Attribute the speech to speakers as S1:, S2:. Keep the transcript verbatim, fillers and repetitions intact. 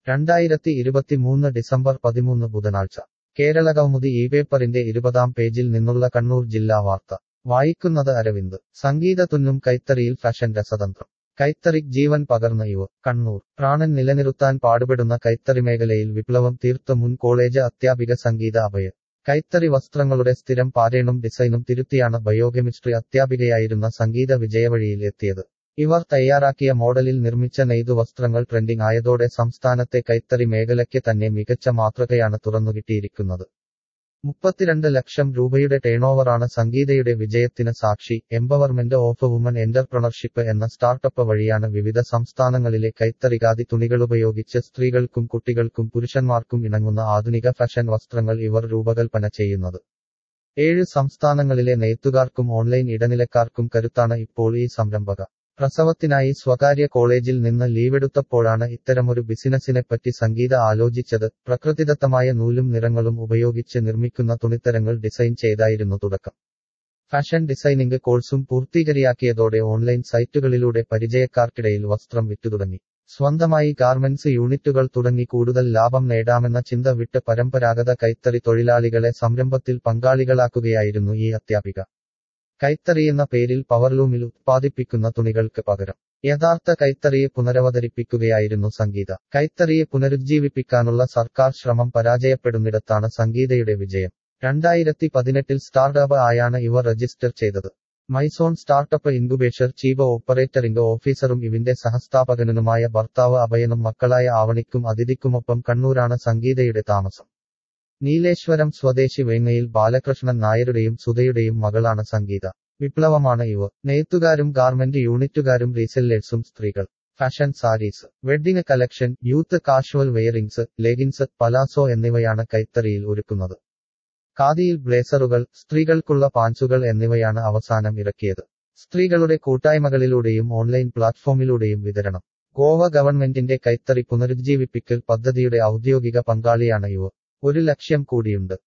S1: രണ്ടായിരത്തി ഇരുപത്തിമൂന്ന് ഡിസംബർ പതിമൂന്ന് ബുധനാഴ്ച കേരളകൗമുദി ഈ പേപ്പറിന്റെ ഇരുപതാം പേജിൽ നിന്നുള്ള കണ്ണൂർ ജില്ലാ വാർത്ത വായിക്കുന്നത് അരവിന്ദ്. സംഗീത തുന്നും കൈത്തറിയിൽ ഫാഷൻ രസതന്ത്രം. കൈത്തറിക്ക് ജീവൻ പകർന്ന യുവ കണ്ണൂർ. പ്രാണൻ നിലനിർത്താൻ പാടുപെടുന്ന കൈത്തറി മേഖലയിൽ വിപ്ലവം തീർത്ത മുൻ കോളേജ് അധ്യാപിക സംഗീത അഭയ. കൈത്തറി വസ്ത്രങ്ങളുടെ സ്ഥിരം പാറ്റേണും ഡിസൈനും തിരുത്തിയാണ് ബയോകെമിസ്ട്രി അധ്യാപികയായിരുന്ന സംഗീത വിജയവഴിയിൽ എത്തിയത്. ഇവർ തയ്യാറാക്കിയ മോഡലിൽ നിർമ്മിച്ച നെയ്തു വസ്ത്രങ്ങൾ ട്രെൻഡിംഗ് ആയതോടെ സംസ്ഥാനത്തെ കൈത്തറി മേഖലയ്ക്ക് തന്നെ മികച്ച മാതൃകയാണ് തുറന്നുകിട്ടിയിരിക്കുന്നത്. മുപ്പത്തിരണ്ട് ലക്ഷം രൂപയുടെ ടേണോവറാണ് സംഗീതയുടെ വിജയത്തിന് സാക്ഷി. എംപവർമെന്റ് ഓഫ് വുമൺ എന്റർപ്രണർഷിപ്പ് എന്ന സ്റ്റാർട്ടപ്പ് വഴിയാണ് വിവിധ സംസ്ഥാനങ്ങളിലെ കൈത്തറിഖാദി തുണികളുപയോഗിച്ച് സ്ത്രീകൾക്കും കുട്ടികൾക്കും പുരുഷന്മാർക്കും ഇണങ്ങുന്ന ആധുനിക ഫാഷൻ വസ്ത്രങ്ങൾ ഇവർ രൂപകൽപ്പന ചെയ്യുന്നത്. ഏഴ് സംസ്ഥാനങ്ങളിലെ നെയ്ത്തുകാർക്കും ഓൺലൈൻ ഇടനിലക്കാർക്കും കരുത്താണ് ഇപ്പോൾ ഈ സംരംഭക. പ്രസവത്തിനായി സ്വകാര്യ കോളേജിൽ നിന്ന് ലീവെടുത്തപ്പോഴാണ് ഇത്തരമൊരു ബിസിനസിനെപ്പറ്റി സംഗീത ആലോചിച്ചത്. പ്രകൃതിദത്തമായ നൂലും നിറങ്ങളും ഉപയോഗിച്ച് നിർമ്മിക്കുന്ന തുണിത്തരങ്ങൾ ഡിസൈൻ ചെയ്തായിരുന്നു തുടക്കം. ഫാഷൻ ഡിസൈനിംഗ് കോഴ്സും പൂർത്തീകരിയാക്കിയതോടെ ഓൺലൈൻ സൈറ്റുകളിലൂടെ പരിചയക്കാർക്കിടയിൽ വസ്ത്രം വിറ്റുതുടങ്ങി. സ്വന്തമായി ഗാർമെന്റ്സ് യൂണിറ്റുകൾ തുടങ്ങി കൂടുതൽ ലാഭം നേടാമെന്ന ചിന്ത വിട്ട് പരമ്പരാഗത കൈത്തറി തൊഴിലാളികളെ സംരംഭത്തിൽ പങ്കാളികളാക്കുകയായിരുന്നു ഈ അധ്യാപിക. കൈത്തറിയെന്ന പേരിൽ പവർലൂമിൽ ഉത്പാദിപ്പിക്കുന്ന തുണികൾക്ക് പകരം യഥാർത്ഥ കൈത്തറിയെ പുനരവതരിപ്പിക്കുകയായിരുന്നു സംഗീത. കൈത്തറിയെ പുനരുജ്ജീവിപ്പിക്കാനുള്ള സർക്കാർ ശ്രമം പരാജയപ്പെടുന്നിടത്താണ് സംഗീതയുടെ വിജയം. രണ്ടായിരത്തി പതിനെട്ടിൽ സ്റ്റാർട്ടപ്പ് ആയാണ് ഇവർ രജിസ്റ്റർ ചെയ്തത്. മൈസോൺ സ്റ്റാർട്ടപ്പ് ഇൻകുബേഷൻ ചീഫ് ഓപ്പറേറ്ററിംഗ് ഓഫീസറും ഇവിന്റെ സഹസ്ഥാപകനുമായ ഭർത്താവ് അഭയനും മക്കളായ ആവണിക്കും അതിഥിക്കുമൊപ്പം കണ്ണൂരാണ് സംഗീതയുടെ താമസം. നീലേശ്വരം സ്വദേശി വേങ്ങയിൽ ബാലകൃഷ്ണൻ നായരുടെയും സുധയുടെയും മകളാണ് സംഗീത. വിപ്ലവമാണ് ഇവർ. നെയ്ത്തുകാരും ഗാർമെന്റ് യൂണിറ്റുകാരും റീസെല്ലേഴ്സും സ്ത്രീകൾ. Fashion saris, wedding collection, youth casual wearings, leggings, palazzo എന്നിവയാണ് കൈത്തറിയിൽ ഒരുക്കുന്നത്. ഖാദിയിൽ ബ്ലേസറുകൾ, സ്ത്രീകൾക്കുള്ള പാൻസുകൾ എന്നിവയാണ് അവസാനം ഇറക്കിയത്. സ്ത്രീകളുടെ കൂട്ടായ്മകളിലൂടെയും ഓൺലൈൻ പ്ലാറ്റ്ഫോമിലൂടെയും വിതരണം. ഗോവ ഗവൺമെന്റിന്റെ കൈത്തറി പുനരുജ്ജീവിപ്പിക്കൽ പദ്ധതിയുടെ ഔദ്യോഗിക പങ്കാളിയാണ് ഇവർ. ഒരു ലക്ഷ്യം കൂടിയുണ്ട്.